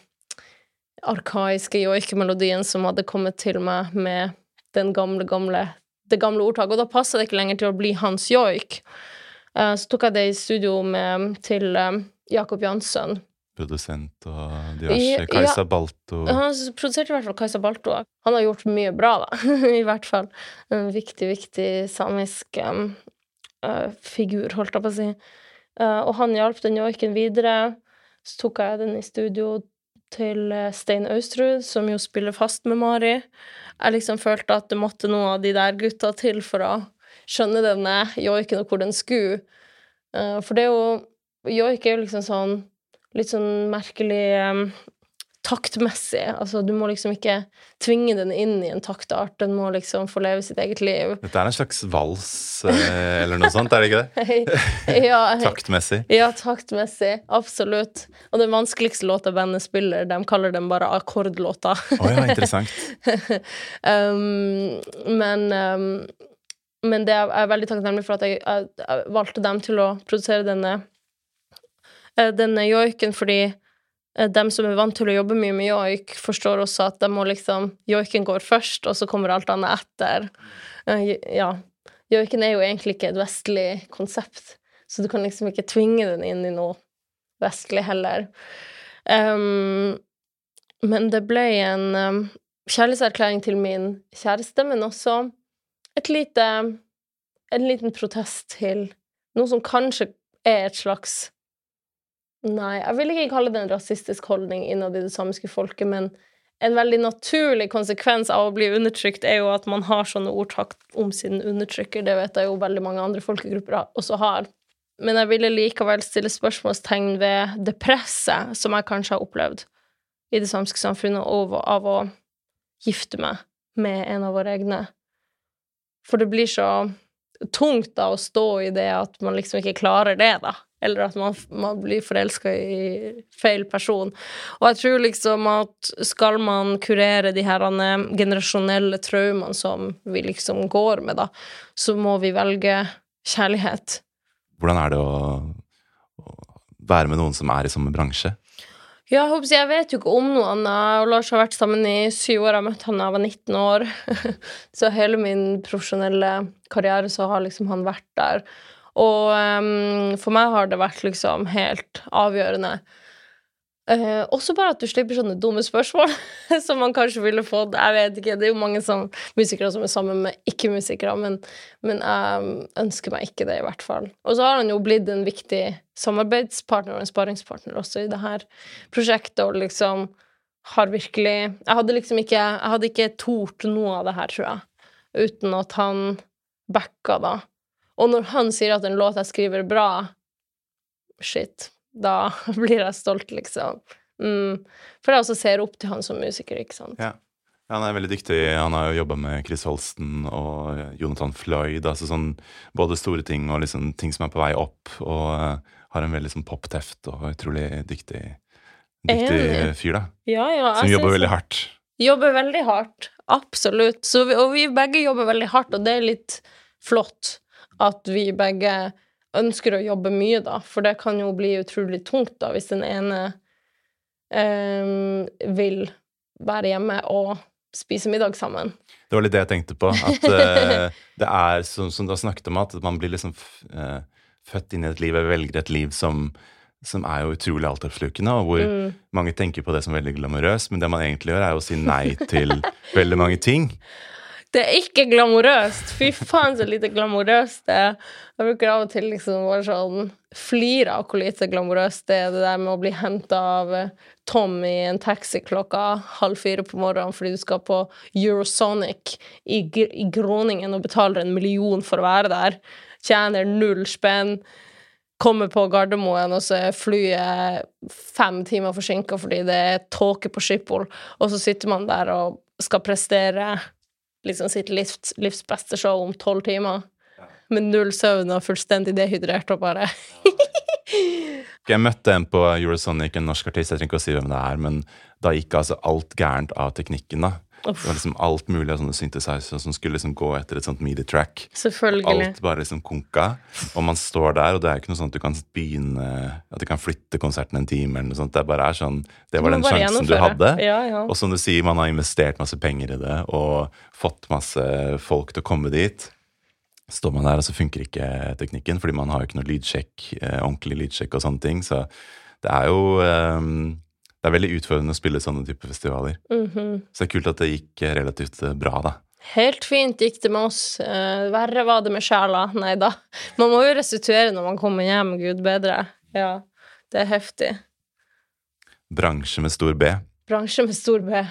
arkaiske joikemelodien som hadde kommet til meg med den gamle, gamle, det gamle ordtaket. Og da passet det ikke lenger til å bli hans joik. Uh, så tok jeg det i studio med, til um, Jakob Jansson. Produsent og diverse. Kajsa ja, Balto. Han produserte i hvert fall Kajsa Balto. Han har gjort mye bra, da. I hvert fall. En viktig, viktig samisk um, Uh, figur, holdt jeg på å si. Uh, og han hjalp den joiken videre. Så tok jeg den i studio til uh, Stein Austrud, som jo spiller fast med Mari. Jeg liksom følte at det måtte noe av de der gutta til for å skjønne denne joiken og hvor den skulle. Uh, for det er jo, joik er jo liksom sånn, litt sånn merkelig um, taktmessig. Altså, du må liksom ikke tvinge den inn i en taktart. Den må liksom få leve sitt eget liv. Dette er en slags vals, eh, eller noe sånt, er det ikke det? Ja, taktmessig. Ja, taktmessig. Absolutt. Og den vanskeligste låta bandet spiller, de kaller dem bare akkordlåta. Å ja, interessant. um, men, um, men det er, er veldig takknemlig for at jeg, jeg, jeg valgte dem til å produsere denne, denne joiken, fordi dem som er vant til å jobbe mye med joik, forstår også at de må liksom, joiken går først, og så kommer alt annet etter. Ja, joiken er jo egentlig ikke et vestlig konsept, så du kan liksom ikke tvinge den inn i noe vestlig heller. Um, men det ble en um, kjærlighetserklæring til min kjæreste, men også et lite, en liten protest til noe som kanskje er et slags Nei, jeg vil ikke kalle det en rasistisk holdning innad i det samiske folket, men en veldig naturlig konsekvens av å bli undertrykt er jo at man har sånne ordtak om sin undertrykker. Det vet jeg jo veldig mange andre folkegrupper også har. Men jeg ville likevel stille spørsmålstegn ved det presset som jeg kanskje har opplevd i det samiske samfunnet av, av å gifte meg med en av våre egne. For det blir så tungt da å stå i det at man liksom ikke klarer det da. Eller at man, man blir forelsket i feil person. Og jeg tror liksom at skal man kurere de her generasjonelle traumene som vi liksom går med da, så må vi velge kjærlighet. Hvordan er det å, å være med noen som er i samme bransje? Ja, jeg, håper, jeg vet jo ikke om noe annet, og Lars har vært sammen i syv år, jeg møtte han da jeg var nitten år, så hele min profesjonelle karriere så har liksom han vært der. Og um, for meg har det vært liksom helt avgjørende. Uh, også bare at du slipper sånne dumme spørsmål som man kanskje ville fått. Jeg vet ikke, det er jo mange som, musikere som er sammen med ikke-musikere, men, men jeg ønsker meg ikke det i hvert fall. Og så har han jo blitt en viktig samarbeidspartner og en sparringspartner også i det her prosjektet, og liksom har virkelig, jeg hadde liksom ikke, jeg hadde ikke tort noe av det her, tror jeg, uten at han backa da. Og når han sier at en låt jeg skriver er bra, shit, da blir jeg stolt, liksom. Mm. For jeg også ser opp til han som musiker, ikke sant? Ja, han er veldig dyktig. Han har jo jobbet med Chris Holsten og Jonathan Floyd, altså sånn både store ting og liksom ting som er på vei opp, og uh, har en veldig sånn pop-teft og utrolig dyktig, dyktig fyr da. Ja, ja. Som jobber veldig hardt. Jobber veldig hardt, absolutt. Så vi, og vi begge jobber veldig hardt, og det er litt flott at vi begge ønsker å jobbe mye, da. For det kan jo bli utrolig tungt, da, hvis den ene um, vil være hjemme og spise middag sammen. Det var litt det jeg tenkte på, at uh, det er, som, som du har snakket om, at man blir liksom uh, født inn i et liv, eller velger et liv som, som er jo utrolig altoppslukende, og hvor mm. mange tenker på det som veldig glamorøst, men det man egentlig gjør er å si nei til veldig mange ting. Det er ikke glamorøst. Fy faen, så lite glamorøst det er. Jeg bruker av og til liksom bare sånn flir av hvor lite glamorøst det er, det der med å bli hentet av Tom i en taxi klokka halv fire på morgenen fordi du skal på Eurosonic i, i Groningen og betaler en million for å være der. Tjener null spenn. Kommer på Gardermoen, og så er flyet fem timer forsinket fordi det er tåke på Schiphol, og så sitter man der og skal prestere liksom sitt livs, livs beste show om tolv timer, med null søvn og fullstendig dehydrert og bare Jeg møtte en på Eurosonic, en norsk artist, jeg trenger ikke å si hvem det er, men da gikk altså alt gærent av teknikken da. Uff. Det var liksom alt mulig av sånne synthesizer som skulle liksom gå etter et sånt midi-track. Selvfølgelig. Alt bare liksom konka, og man står der, og det er ikke noe sånn at du kan begynne, at du kan flytte konserten en time eller noe sånt, det bare er sånn, det var den sjansen du hadde, ja, ja. Og som du sier, man har investert masse penger i det, og fått masse folk til å komme dit. Står man der, og så funker ikke teknikken, fordi man har jo ikke noe lydsjekk, eh, ordentlig lydsjekk og sånne ting, så det er jo... Um, Det er veldig utfordrende å spille sånne type festivaler. Mm-hmm. Så det er kult at det gikk relativt bra, da. Helt fint gikk det med oss. Uh, verre var det med sjela. Nei da. Man må jo restituere når man kommer hjem, Gud bedre. Ja, det er heftig. Bransje med stor B. Bransje med stor B.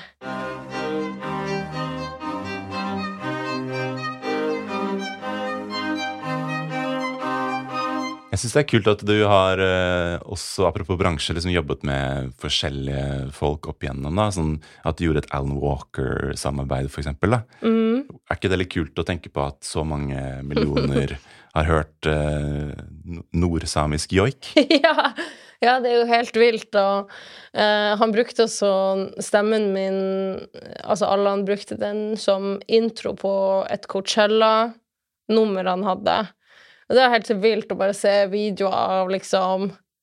Jeg synes det er kult at du har eh, også, apropos bransje, liksom jobbet med forskjellige folk opp igjennom, da, sånn at du gjorde et Alan Walker-samarbeid, for eksempel, da. Mm. Er ikke det litt kult å tenke på at så mange millioner har hørt eh, nordsamisk joik? ja, ja, det er jo helt vilt, og eh, han brukte også stemmen min, altså alle han brukte den som intro på et Coachella-nummer han hadde. Og det er helt vilt å bare se videoer av liksom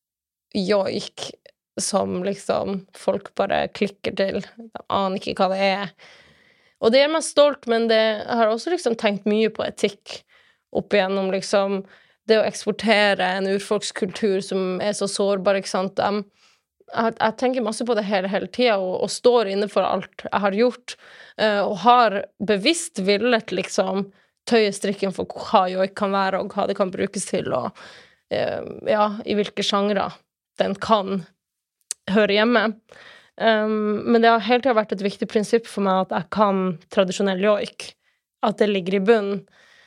joik som liksom folk bare klikker til. De aner ikke hva det er. Og det er meg stolt, men det, jeg har også liksom tenkt mye på etikk opp igjennom liksom det å eksportere en urfolkskultur som er så sårbar, ikke sant? Jeg, jeg, jeg tenker masse på det hele, hele tiden, og, og står inne for alt jeg har gjort, og har bevisst villet liksom tøye strikken for hva joik kan være, og hva det kan brukes til, og uh, ja, i hvilke sjangre den kan høre hjemme. Um, men det har hele tiden vært et viktig prinsipp for meg at jeg kan tradisjonell joik, at det ligger i bunnen.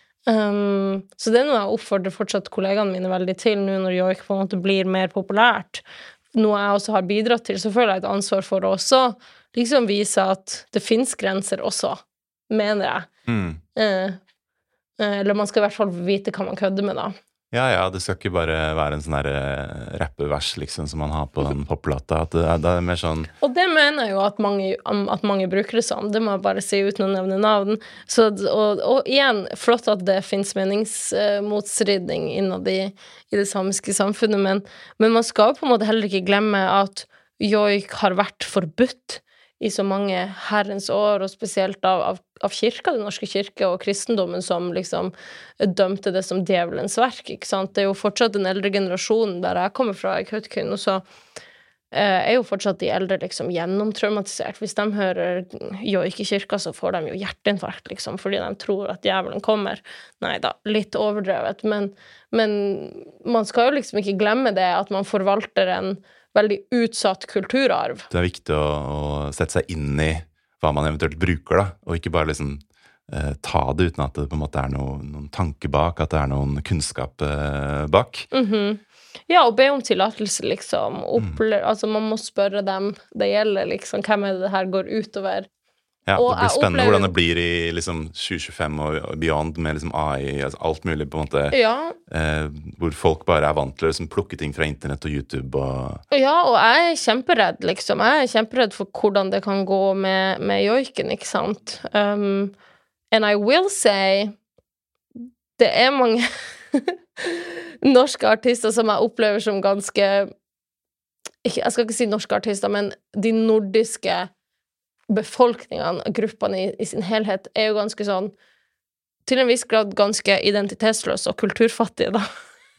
Um, så det er noe jeg oppfordrer fortsatt kollegene mine veldig til, nå når joik på en måte blir mer populært. Noe jeg også har bidratt til, så føler jeg et ansvar for å også liksom vise at det finnes grenser også, mener jeg. Mm. Uh, Eller man skal i hvert fall vite hva man kødder med, da. Ja, ja, det skal ikke bare være en sånn her rappevers, liksom, som man har på den poplåta. At det er, det er mer sånn... Og det mener jeg jo at mange, at mange bruker det sånn. Det må jeg bare si uten å nevne navn. Så, og, og igjen, flott at det finnes meningsmotstridning innad i, i det samiske samfunnet, men, men man skal på en måte heller ikke glemme at joik har vært forbudt i så mange herrens år, og spesielt av, av, av kirka, den norske kirke, og kristendommen som liksom dømte det som djevelens verk, ikke sant? Det er jo fortsatt den eldre generasjonen der jeg kommer fra, i Kautokeino, og så eh, er jo fortsatt de eldre liksom gjennomtraumatisert. Hvis de hører joik i kirka, så får de jo hjerteinfarkt, liksom, fordi de tror at djevelen kommer. Nei da, litt overdrevet, men, men man skal jo liksom ikke glemme det, at man forvalter en veldig utsatt kulturarv. Det er viktig å, å sette seg inn i hva man eventuelt bruker, da, og ikke bare liksom eh, ta det uten at det på en måte er noe, noen tanke bak, at det er noen kunnskap eh, bak. Mm-hmm. Ja, og be om tillatelse, liksom. Opple- mm. Altså, man må spørre dem det gjelder, liksom, hvem er det det her går utover? Ja, Og det blir jeg spennende opplever hvordan det jo- blir i liksom tjue tjuefem og beyond med liksom A I, altså alt mulig på en måte, Ja, eh, hvor folk bare er vant til å liksom plukke ting fra internett og YouTube og ja, og jeg er kjemperedd, liksom. Jeg er kjemperedd for hvordan det kan gå med, med joiken, ikke sant? Um, and I will say, det er mange norske artister som jeg opplever som ganske, ikke, jeg skal ikke si norske artister, men de nordiske befolkningene, gruppene i, i sin helhet, er jo ganske sånn, til en viss grad ganske identitetsløse og kulturfattige, da.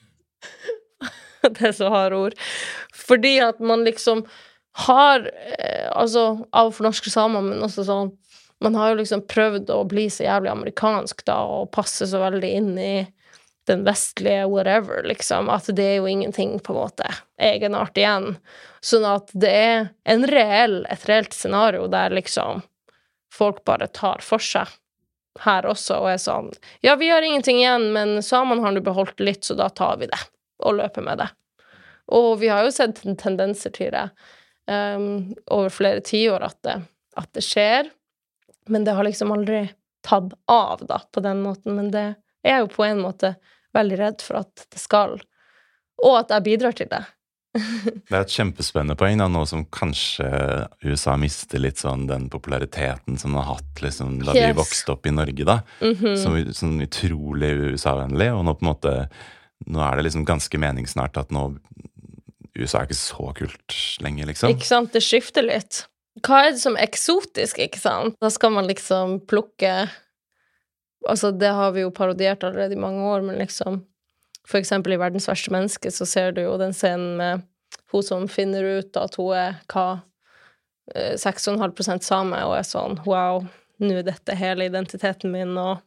Det er så harde ord. Fordi at man liksom har, eh, altså, av for norske samer, men også sånn, man har jo liksom prøvd å bli så jævlig amerikansk, da, og passe så veldig inn i den vestlige whatever, liksom, at det er jo ingenting på en måte egenart igjen. Sånn at det er en reell, et reelt scenario der liksom folk bare tar for seg her også, og er sånn, ja, vi har ingenting igjen, men samene har du beholdt litt, så da tar vi det, og løper med det. Og vi har jo sett tendenser til det um, over flere tiår at det, at det skjer, men det har liksom aldri tatt av, da, på den måten, men det jeg er jo på en måte veldig redd for at det skal, og at jeg bidrar til det. Det er et kjempespennende poeng da, nå som kanskje U S A mister litt sånn den populariteten som den har hatt liksom, da Yes. vi vokste opp i Norge da, Mhm. som sånn utrolig U S A-vennlig, og nå på en måte, nå er det liksom ganske meningssnart at nå U S A er ikke så kult lenger, liksom. Ikke sant? Det skifter litt. Hva er det som er eksotisk, ikke sant? Da skal man liksom plukke, altså det har vi jo parodiert allerede i mange år, men liksom, for eksempel i Verdens verste menneske, så ser du jo den scenen med hun som finner ut at hun er hva, eh, seks komma fem prosent same, og er sånn, wow, nå er dette hele identiteten min, og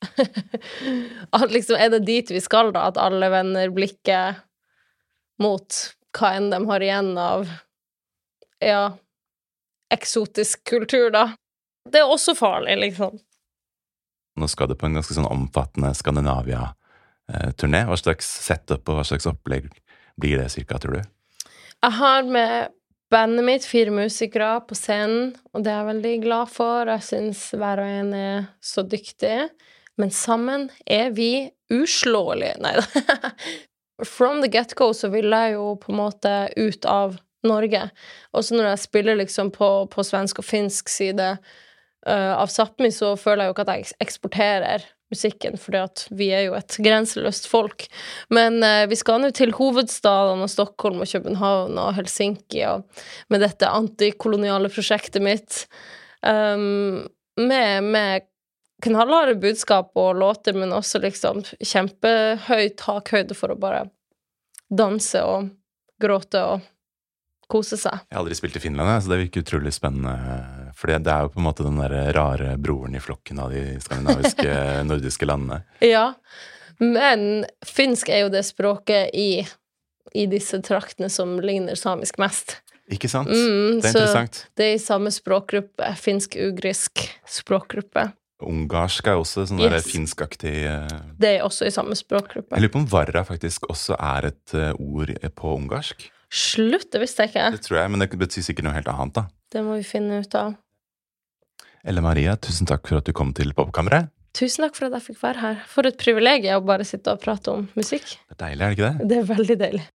at liksom, er det dit vi skal da, at alle vender blikket mot hva enn de har igjen av, ja, eksotisk kultur da. Det er også farlig, liksom. Nå skal det på en ganske sånn omfattende Skandinavia-turné. Hva slags setup og hva slags opplegg blir det cirka, tror du? Jeg har med bandet mitt fire musikere på scenen, og det er jeg veldig glad for. Jeg synes hver og en er så dyktig, men sammen er vi uslåelige. Neida. From the get-go så vil jeg jo på en måte ut av Norge. Også når jeg spiller liksom på, på svensk og finsk side uh, av Sápmi, så føler jeg jo ikke at jeg eksporterer musikken, fordi at vi er jo et grenseløst folk. Men uh, vi skal nå til hovedstadene og Stockholm og København og Helsinki og med dette antikoloniale prosjektet mitt um, med, med knallharde budskap og låter, men også liksom kjempehøy takhøyde for å bare danse og gråte og kose seg. Jeg har aldri spilt i Finland, så det virker utrolig spennende, for det er jo på en måte den der rare broren i flokken av de skandinaviske, nordiske landene. Ja, men finsk er jo det språket i, i disse traktene som ligner samisk mest. Ikke sant? Mm, det er så interessant. det er i samme språkgruppe, finsk-ugrisk språkgruppe. Ungarsk er også sånn Yes. der finskaktig eh, Det er også i samme språkgruppe. Jeg lurer på om varra faktisk også er et eh, ord på ungarsk. Slutt, det visste jeg ikke. Det tror jeg, men det betyr sikkert noe helt annet da. Det må vi finne ut av. Elle Maria, tusen takk for at du kom til Popkammeret. Tusen takk for at jeg fikk være her. For et privilegium å bare sitte og prate om musikk. Det er deilig, er det ikke det? Det er veldig deilig.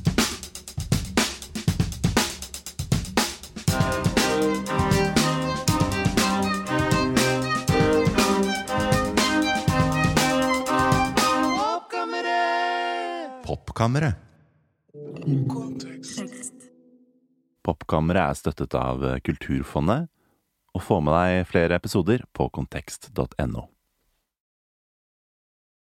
Popkammeret. Popkammeret er støttet av Kulturfondet, og få med deg flere episoder på kontekst punktum no.